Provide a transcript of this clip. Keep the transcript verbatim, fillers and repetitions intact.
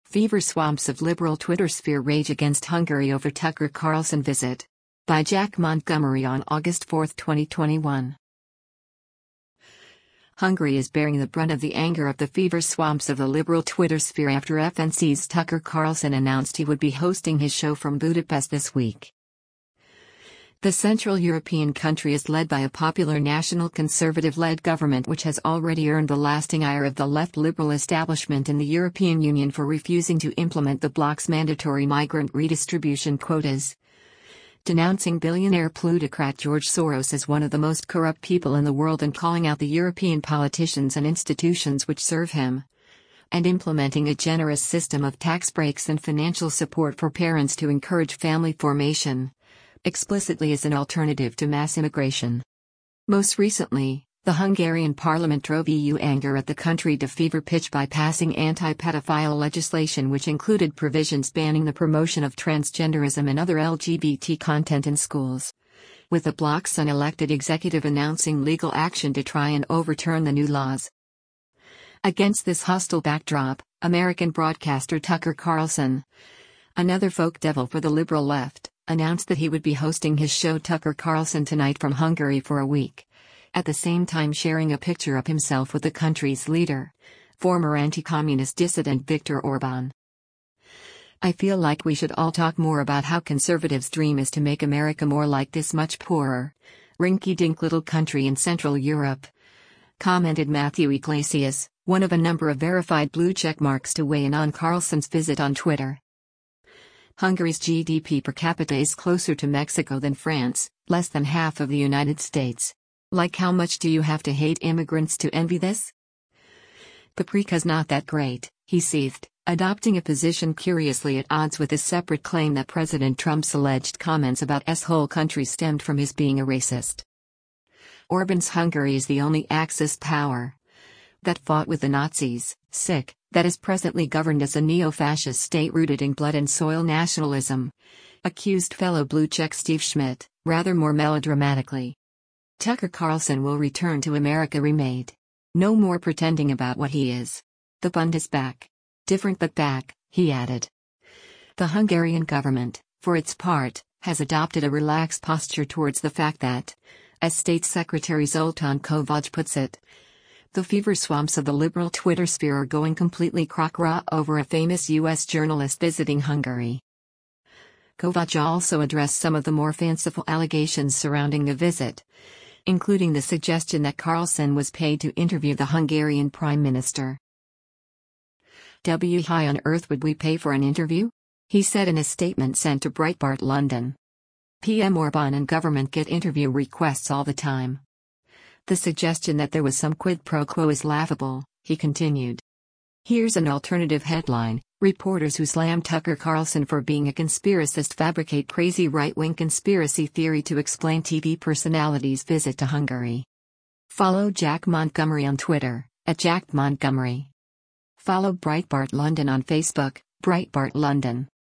Fever swamps of liberal Twitter sphere rage against Hungary over Tucker Carlson visit. By Jack Montgomery on August fourth, twenty twenty-one. Hungary is bearing the brunt of the anger of the fever swamps of the liberal Twitter sphere after F N C's Tucker Carlson announced he would be hosting his show from Budapest this week. The Central European country is led by a popular national conservative-led government which has already earned the lasting ire of the left liberal establishment in the European Union for refusing to implement the bloc's mandatory migrant redistribution quotas. Denouncing billionaire plutocrat George Soros as one of the most corrupt people in the world and calling out the European politicians and institutions which serve him. And implementing a generous system of tax breaks and financial support for parents to encourage family formation. Explicitly as an alternative to mass immigration. Most recently, the Hungarian parliament drove E U anger at the country to fever pitch by passing anti-pedophile legislation which included provisions banning the promotion of transgenderism and other L G B T content in schools. With the bloc's unelected executive announcing legal action to try and overturn the new laws. Against this hostile backdrop, American broadcaster Tucker Carlson, another folk devil for the liberal left, announced that he would be hosting his show Tucker Carlson Tonight from Hungary for a week. At the same time sharing a picture of himself with the country's leader, former anti-communist dissident Viktor Orban. I feel like we should all talk more about how conservatives' dream is to make America more like this much poorer, rinky-dink little country in Central Europe, commented Matthew Iglesias, one of a number of verified blue check marks to weigh in on Carlson's visit on Twitter. Hungary's G D P per capita is closer to Mexico than France, less than half of the United States. Like how much do you have to hate immigrants to envy this? Paprika's not that great, he seethed, adopting a position curiously at odds with his separate claim that President Trump's alleged comments about his whole country stemmed from his being a racist. Orban's Hungary is the only Axis power that fought with the Nazis, sick, that is presently governed as a neo-fascist state rooted in blood and soil nationalism, accused fellow blue check Steve Schmidt, rather more melodramatically. Tucker Carlson will return to America remade. No more pretending about what he is. The Bund is back. Different but back, he added. The Hungarian government, for its part, has adopted a relaxed posture towards the fact that, as State Secretary Zoltán Kovács puts it, the fever swamps of the liberal Twitter sphere are going completely crock-raw over a famous U S journalist visiting Hungary. Kovács also addressed some of the more fanciful allegations surrounding the visit, including the suggestion that Carlson was paid to interview the Hungarian Prime Minister. W Why on earth would we pay for an interview? He said in a statement sent to Breitbart London. P M Orban and government get interview requests all the time. The suggestion that there was some quid pro quo is laughable, he continued. Here's an alternative headline: reporters who slam Tucker Carlson for being a conspiracist fabricate crazy right-wing conspiracy theory to explain T V personality's visit to Hungary. Follow Jack Montgomery on Twitter, at Jack Montgomery. Follow Breitbart London on Facebook, Breitbart London.